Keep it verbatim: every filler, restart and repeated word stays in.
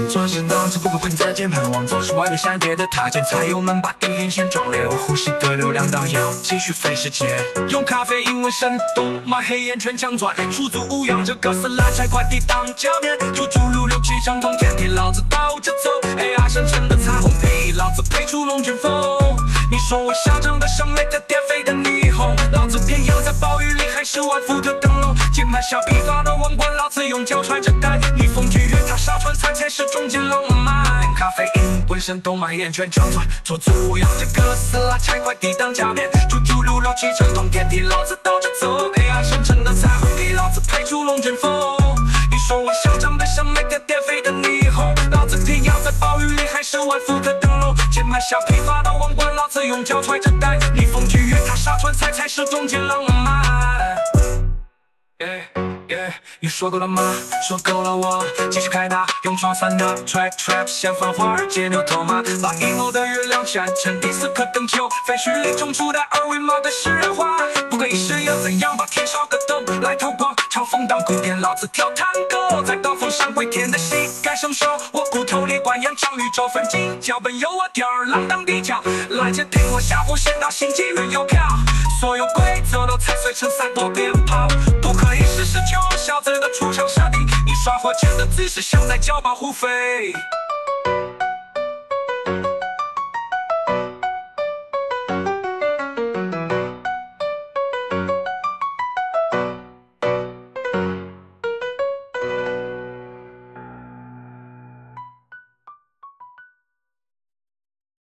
转身当只不过混在键盘，往左是外面闪电的塔，剪裁油门把电源线装列，我呼吸的流量到腰，继续飞世界。用咖啡因为深度，把黑眼圈强转，出租无恙，这哥斯拉才快抵挡假面，猪猪路六七张通天地，老子倒着走 ，A R 生成的彩虹屁，老子配出龙卷风。你说我嚣张的审美的颠飞的霓虹，老子偏要在暴雨里还是万伏特灯笼，键盘小批发的王冠，老子用脚踹着带，逆风拒越他杀穿才才是中间浪漫。咖啡因浑身动脉眼圈强转，做足样这哥斯拉才快抵挡假面，猪猪路六七成通天地，老子倒着走 ，A R 生成的彩虹屁，老子配出龙卷风。你说我嚣张的审美的颠飞的霓虹，老子偏要在暴雨里还是万伏特灯笼，键盘小批发的王冠，老子用脚踹着带，逆风拒越他杀穿才才是中间浪漫。Yeah, yeah, 你说够了吗？说够了我继续开打，用创三的 trap trap 先放华尔街牛头马，把阴谋的月亮闪成第四颗灯球，废墟里种出的二维码的食人花，不可一世要怎样把天烧个洞来透光，嘲讽当古典，老子跳探戈，在刀锋上归天的膝盖生锈，我骨头里豢养长宇宙分镜，脚本由我吊儿郎当地脚，来接听我下铺先到星际旅游票，所有规则都踩碎成三朵鞭炮，不可以实施九小子的出场设定，你耍火箭的姿势像在交保护费。